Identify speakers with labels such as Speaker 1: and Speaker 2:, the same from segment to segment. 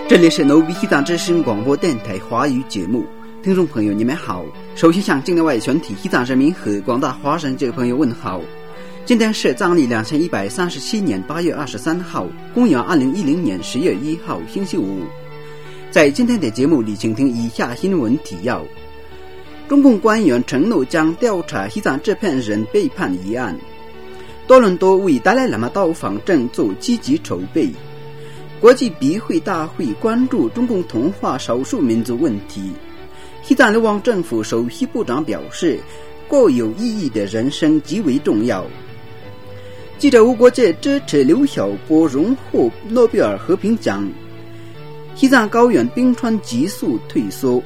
Speaker 1: 这里是 Novi 西藏之声广播电台华语节目，听众朋友你们好。首先向境内外全体西藏人民和广大华人这个朋友问好。今天是藏历2137年8月23号，公元2010年10月1号，星期五。在今天的节目里，请听以下新闻提要：中共官员承诺将调查西藏这片人背叛一案；多伦多为达赖喇嘛到访正做积极筹备；国际笔会大会关注中共同化少数民族问题；西藏流亡政府首席部长表示，过有意义的人生极为重要。记者无国界支持刘晓波荣获诺贝尔和平奖。西藏高原冰川急速退缩。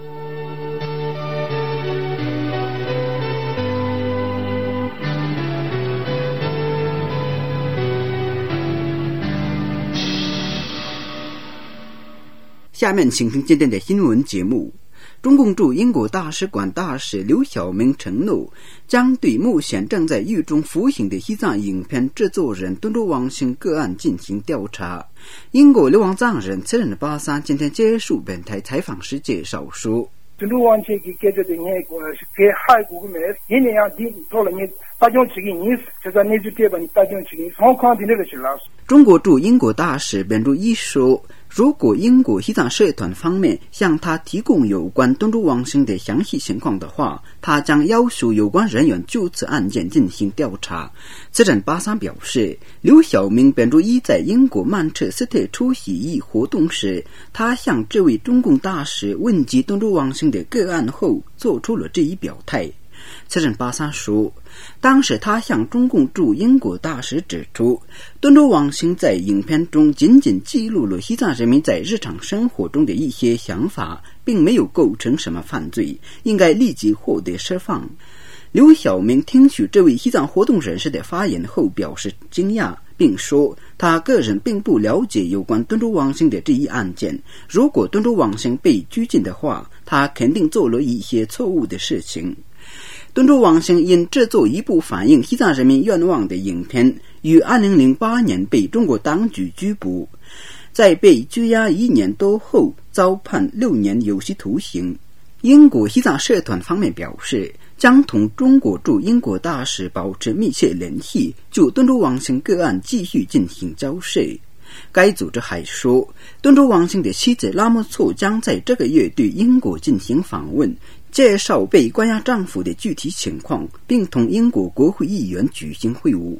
Speaker 1: 下面请听今天的新闻节目。中共驻英国大使馆大使刘晓明承诺，将对目前正在狱中服刑的西藏影片制作人敦珠王星个案进行调查。英国流亡藏人次仁巴桑今天接受本台采访时介绍说，
Speaker 2: 敦珠王星给这个那个给海国的一年样的做了你大家去给你就在那就对吧？你大家去给双康的那个去了。
Speaker 1: 中国驻英国大使本珠一说，如果英国西藏社团方面向他提供有关敦珠王星的详细情况的话，他将要求有关人员就此案件进行调查。次仁巴桑表示，刘晓明本周一在英国曼彻斯特出席一活动时，他向这位中共大使问及敦珠王星的个案后做出了这一表态。次仁巴桑说，当时他向中共驻英国大使指出，敦珠王星在影片中仅仅记录了西藏人民在日常生活中的一些想法，并没有构成什么犯罪，应该立即获得释放。刘晓明听取这位西藏活动人士的发言后表示惊讶，并说他个人并不了解有关敦珠王星的这一案件，如果敦珠王星被拘禁的话，他肯定做了一些错误的事情。敦珠王星因制作一部反映西藏人民愿望的影片，于2008年被中国当局拘捕，在被拘押1年多后遭判6年有期徒刑。英国西藏社团方面表示，将同中国驻英国大使保持密切联系，就敦珠王星个案继续进行交涉。该组织还说，敦珠王星的妻子拉莫措将在这个月对英国进行访问，介绍被关押丈夫的具体情况，并同英国国会议员举行会晤。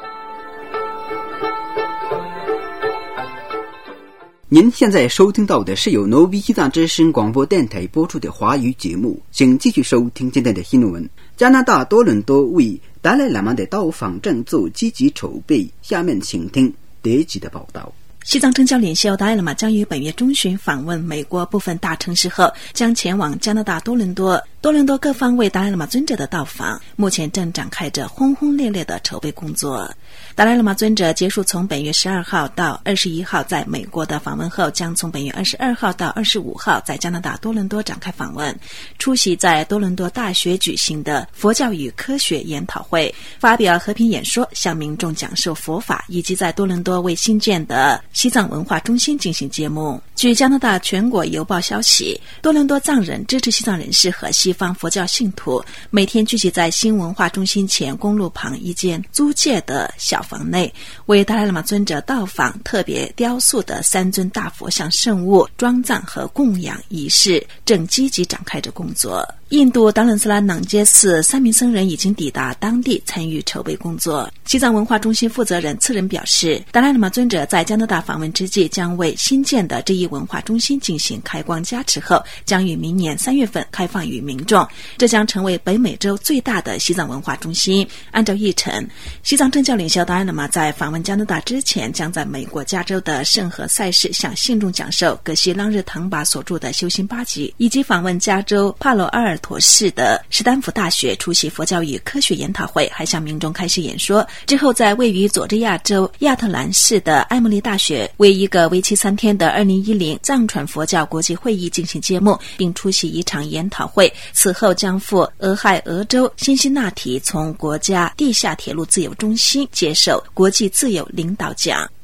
Speaker 1: 您现在收听到的是由 Novi 西藏之声广播电台播出的华语节目，请继续收听今天的新闻。加拿大多伦多为达赖喇嘛的到访正做积极筹备，下面请听第一集的报道。
Speaker 3: 西藏政教领袖达赖喇嘛将于本月中旬访问美国部分大城市后，将前往加拿大多伦多。多伦多各方为达赖喇嘛尊者的到访目前正展开着轰轰烈烈的筹备工作。达赖喇嘛尊者结束从本月12号到21号在美国的访问后，将从本月22号到25号在加拿大多伦多展开访问，出席在多伦多大学举行的佛教与科学研讨会，发表和平演说，向民众讲授佛法，以及在多伦多为新建的西藏文化中心进行节目。据加拿大全国邮报消息，多伦多藏人支持西藏人士和西方佛教信徒每天聚集在新文化中心前公路旁一间租借的小房内，为达赖喇嘛尊者到访特别雕塑的3尊大佛像圣物装葬和供养仪式正积极展开着工作。印度达伦斯拉朗杰寺3名僧人已经抵达当地参与筹备工作。西藏文化中心负责人次仁表示，达赖喇嘛尊者在加拿大访问之际，将为新建的这一文化中心进行开光加持后，将于明年3月份开放于民众，这将成为北美洲最大的西藏文化中心。按照议程，西藏政教领袖达赖喇嘛在访问加拿大之前，将在美国加州的圣何塞市向信众讲授格西朗日唐巴所著的修心8集，以及访问加州帕罗阿尔妥市的史丹福大学出席佛教与科学研讨会，还向民众开始演说。之后在位于佐治亚州亚特兰市的埃默利大学为一个为期3天的2010藏传佛教国际会议进行揭幕，并出席一场研讨会。此后将赴俄亥俄州辛辛那提从国家地下铁路自由中心接受国际自由领导奖。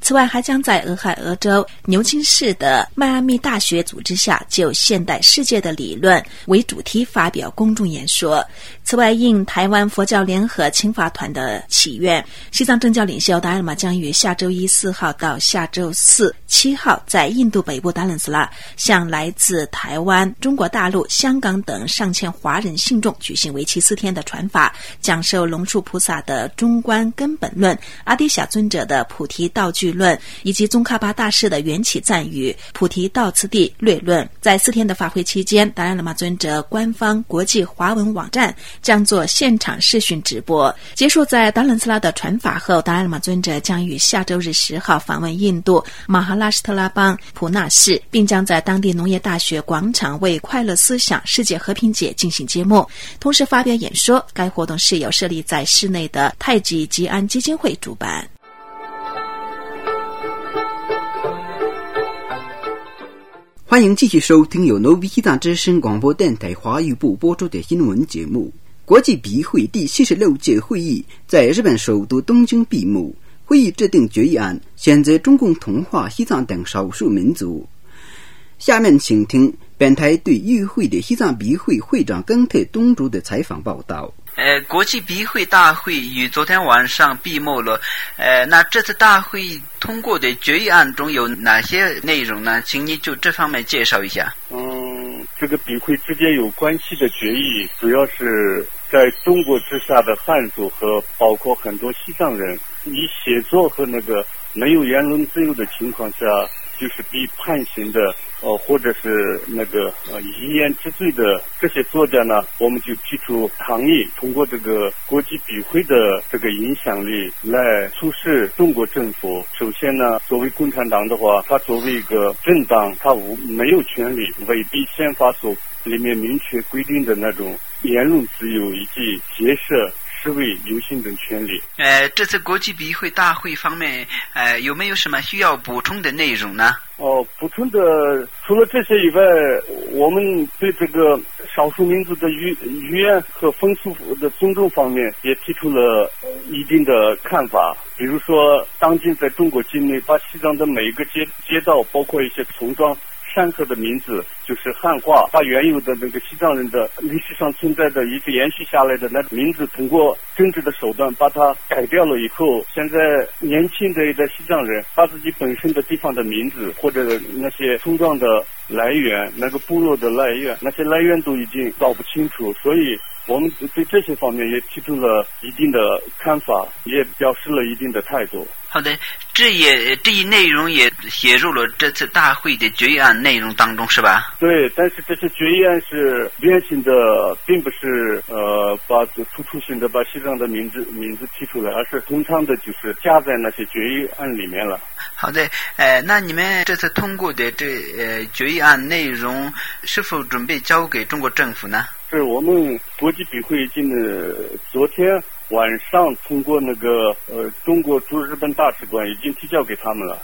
Speaker 3: 此外，还将在俄亥俄州牛津市的迈阿密大学组织下就现代世界的理论为主题发表公众演说。此外，应台湾佛教联合青法团的祈愿，西藏政教领袖达赖喇嘛将于下周一4号到下周4、7号在印度北部达兰斯拉向来自台湾、中国大陆、香港等上千华人信众举行为期4天的传法，讲授龙树菩萨的中观根本论、阿底峡尊者的菩提道具论以及宗喀巴大师的缘起赞语、菩提道次第略论。在4天的法会期间，达赖喇嘛尊者官方国际华文网站将做现场视讯直播。结束在达兰斯拉的传法后，达赖喇嘛尊者将于下周日10号访问印度马哈拉施特拉邦普纳市，并将在当地农业大学广场为快乐思想世界和平节进行节目，同时发表演说。该活动是由设立在市内的太极吉安基金会主办。
Speaker 1: 欢迎继续收听由 Novi 西藏之声广播电台华语部播出的新闻节目。国际笔会第76届会议在日本首都东京闭幕，会议制定决议案，选择中共同化西藏等少数民族。下面请听本台对与会的西藏笔会会长冈特东竹的采访报道。
Speaker 4: 国际笔会大会于昨天晚上闭幕了。那这次大会通过的决议案中有哪些内容呢？请你就这方面介绍一下。
Speaker 5: 这个笔会之间有关系的决议，主要是在中国之下的汉族和包括很多西藏人，以写作和没有言论自由的情况下，就是被判刑的或者是遗言之罪的这些作家呢，我们就提出倡议，通过这个国际笔会的这个影响力来促使中国政府。首先呢，作为共产党的话，它作为一个政党，它没有权利违背宪法所里面明确规定的那种言论自由以及结社示威游行等权利。
Speaker 4: 这次国际笔会大会方面有没有什么需要补充的内容呢？
Speaker 5: 补充的除了这些以外，我们对这个少数民族的语言和风俗的尊重方面也提出了一定的看法。比如说，当今在中国境内，把西藏的每一个街道，包括一些村庄山河的名字就是汉化，把原有的西藏人的历史上存在的一个延续下来的那名字，通过政治的手段把它改掉了以后，现在年轻的西藏人把自己本身的地方的名字或者那些村庄的来源，部落的来源，那些来源都已经搞不清楚，所以我们对这些方面也提出了一定的看法，也表示了一定的态度。
Speaker 4: 好的，这一内容也写入了这次大会的决议案内容当中，是吧？对，
Speaker 5: 但是这些决议案是原型的，并不是把突出性的把西藏的名字提出来，而是通常的就是加在那些决议案里面了。
Speaker 4: 好的，那你们这次通过的决议案内容是否准备交给中国政府呢？
Speaker 5: 是我们国际笔会已经昨天晚上通过中国驻日本大使馆已经提交给他们了。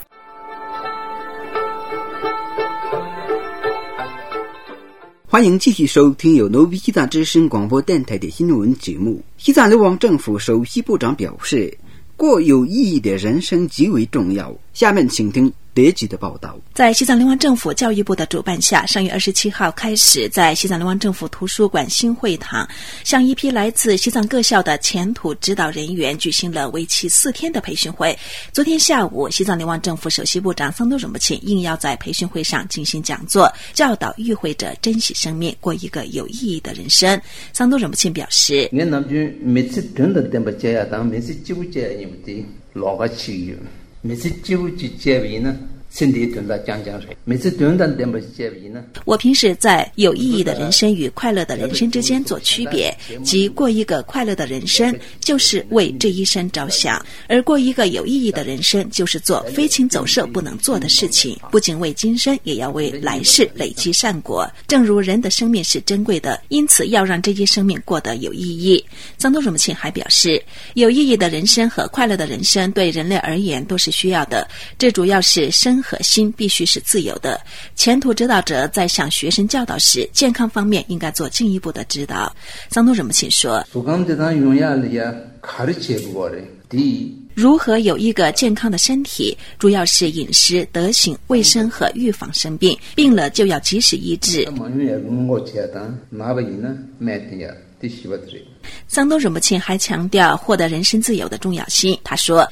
Speaker 1: 欢迎继续收听由 Novi 西藏之声广播电台的新闻节目。西藏流亡政府首席部长表示，过有意义的人生极为重要。下面请听德吉的报道。
Speaker 3: 在西藏流亡政府教育部的主办下，上月27号开始，在西藏流亡政府图书馆新会堂，向一批来自西藏各校的前途指导人员举行了为期4天的培训会。昨天下午，西藏流亡政府首席部长桑多荣布钦应邀在培训会上进行讲座，教导与会者珍惜生命，过一个有意义的人生。桑多荣布钦表示，
Speaker 6: 每次就结尾呢，身体蹲到讲谁，每次蹲到点不结尾呢。
Speaker 3: 我平时在有意义的人生与快乐的人生之间做区别，即过一个快乐的人生就是为这一生着想，而过一个有意义的人生就是做非勤走兽不能做的事情，不仅为今生，也要为来世累积善果。正如人的生命是珍贵的，因此要让这一生命过得有意义。桑多荣布钦还表示，有意义的人生和快乐的人生对人类而言都是需要的，这主要是身和心必须是自由的。前途指导者在向学生教导时，健康方面应该做进一步的指导。桑多荣布钦说， 如何有一个健康的身体，主要是饮食、德行、卫生和预防生病，病了就要及时医治。桑多仁波切还强调获得人身自由的重要性。他说，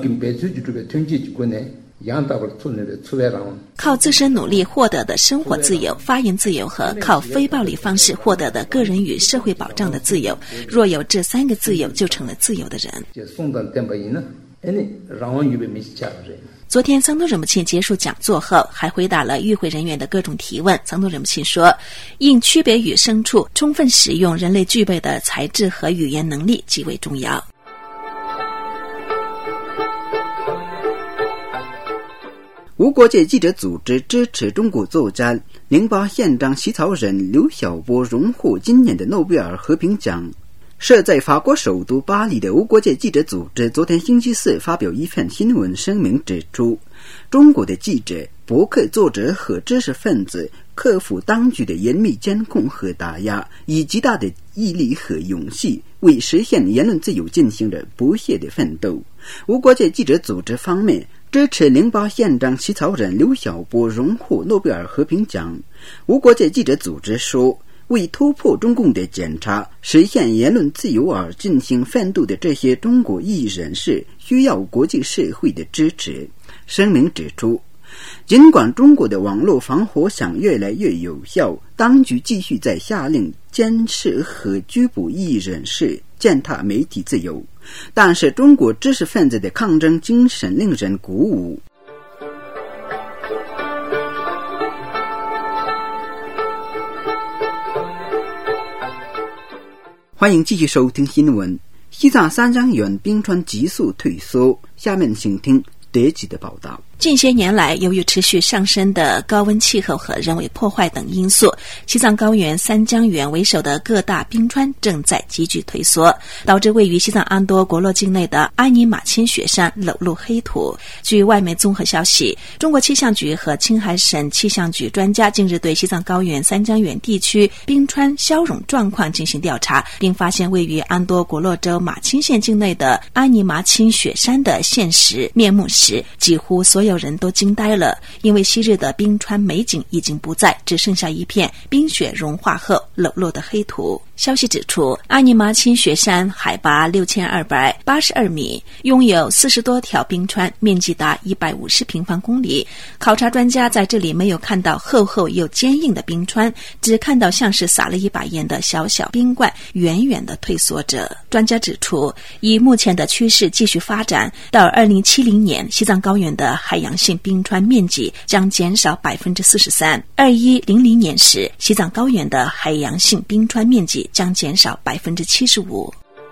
Speaker 3: 靠自身努力获得的生活自由、发言自由和靠非暴力方式获得的个人与社会保障的自由，若有这3个自由，就成了自由的人。昨天桑多仁波切结束讲座后，还回答了与会人员的各种提问。桑多仁波切说，应区别于牲畜，充分使用人类具备的才智和语言能力极为重要。
Speaker 1: 无国界记者组织支持中国作家宁巴县长起草人刘晓波荣获今年的诺贝尔和平奖。设在法国首都巴黎的无国界记者组织昨天星期四发表一份新闻声明，指出中国的记者、博客作者和知识分子克服当局的严密监控和打压，以极大的毅力和勇气为实现言论自由进行了不懈的奋斗。无国界记者组织方面支持宁巴县长起草人刘晓波荣获诺贝尔和平奖。无国界记者组织说，为突破中共的检查，实现言论自由而进行奋斗的这些中国异议人士需要国际社会的支持。声明指出，尽管中国的网络防火墙越来越有效，当局继续在下令监视和拘捕异议人士，践踏媒体自由，但是中国知识分子的抗争精神令人鼓舞。欢迎继续收听新闻。西藏三江源冰川急速退缩，下面请听德吉的报道。
Speaker 3: 近些年来，由于持续上升的高温气候和人为破坏等因素，西藏高原三江源为首的各大冰川正在急剧退缩，导致位于西藏安多国洛境内的阿尼玛钦雪山裸露黑土。据外媒综合消息，中国气象局和青海省气象局专家近日对西藏高原三江源地区冰川消融状况进行调查，并发现位于安多国洛州玛钦县境内的阿尼玛钦雪山的现实面目时，几乎所有人都惊呆了，因为昔日的冰川美景已经不在，只剩下一片冰雪融化后裸露的黑土。消息指出，阿尼玛钦雪山海拔6282米，拥有40多条冰川，面积达150平方公里。考察专家在这里没有看到厚厚又坚硬的冰川，只看到像是撒了一把盐的小小冰块远远地退缩着。专家指出，以目前的趋势继续发展，到2070年，西藏高原的海洋性冰川面积将减少 43%，2100年时，西藏高原的海洋性冰川面积将减少 75%。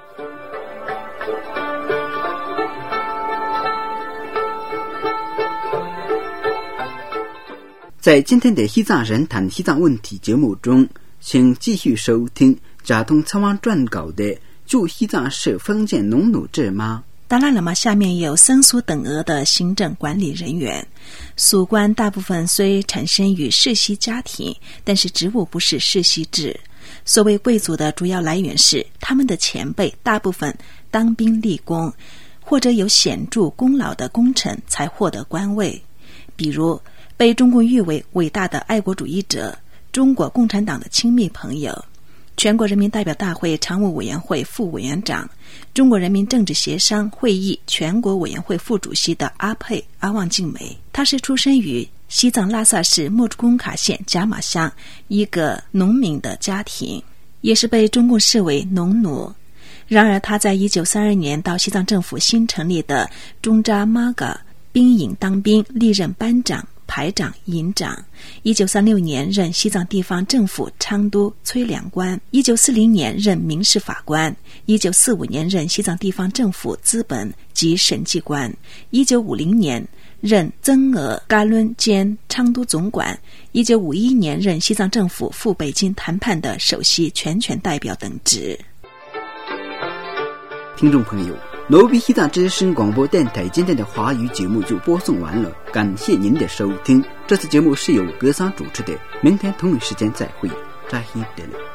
Speaker 1: 在今天的西藏人谈西藏问题节目中，请继续收听贾通参湾撰稿的驻西藏市封建农奴制吗？
Speaker 3: 当然了嘛，下面有僧俗等额的行政管理人员。俗官大部分虽产生于世袭家庭，但是职务不是世袭制。所谓贵族的主要来源是他们的前辈大部分当兵立功，或者有显著功劳的功臣才获得官位。比如被中共誉为伟大的爱国主义者、中国共产党的亲密朋友、全国人民代表大会常务委员会副委员长、中国人民政治协商会议全国委员会副主席的阿佩阿旺静梅。他是出生于西藏拉萨市莫竹工卡县贾马乡一个农民的家庭，也是被中共视为农奴。然而他在1932年到西藏政府新成立的中扎玛嘎兵营当兵，历任班长、排长、营长。1936年任西藏地方政府昌都催粮官，1940年任民事法官，1945年任西藏地方政府资本及审计官，1950年任增额噶伦兼昌都总管，1951年任西藏政府赴北京谈判的首席全权代表等职。
Speaker 1: 听众朋友，罗比西藏之声广播电台今天的华语节目就播送完了，感谢您的收听。这次节目是由格桑主持的，明天同一时间再会，扎希德勒。